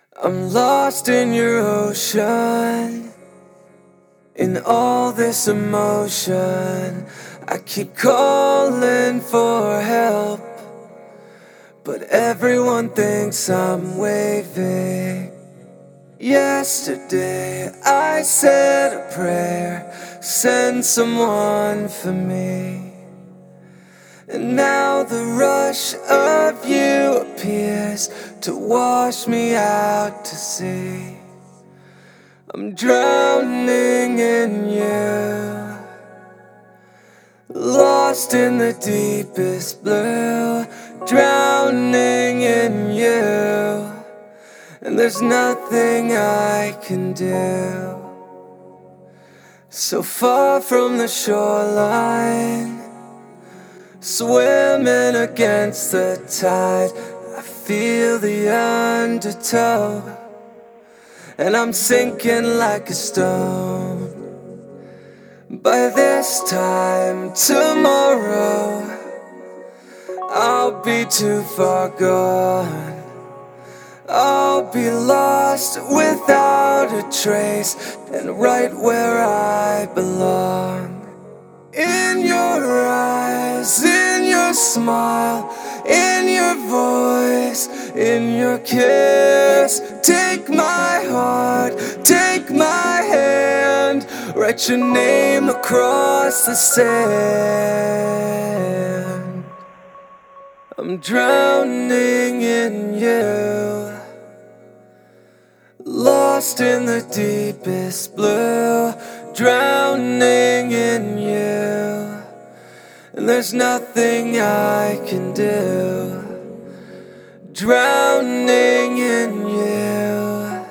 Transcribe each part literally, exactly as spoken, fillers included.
I'm lost in your ocean, in all this emotion. I keep calling for help, but everyone thinks I'm waving. Yesterday I said a prayer, send someone for me. And now the rush of you appears to wash me out to sea. I'm drowning in you, lost in the deepest blue, drowning in you, and there's nothing I can do. So far from the shoreline, swimming against the tide, I feel the undertow, and I'm sinking like a stone. By this time tomorrow, I'll be too far gone. I'll be lost without a trace, and right where I belong. In your eyes, in your smile, in your voice, in your kiss. Take my heart, take my hand, write your name across the sand. I'm drowning in you, lost in the deepest blue, drowning in you, and there's nothing I can do. Drowning in you,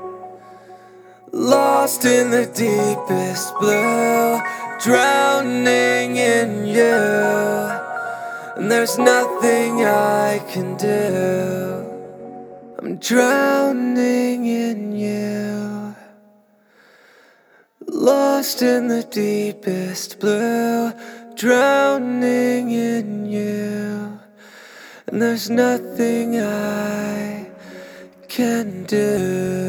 lost in the deepest blue, drowning in you, and there's nothing I can do. I'm drowning in you, lost in the deepest blue, drowning in you, and there's nothing I can do.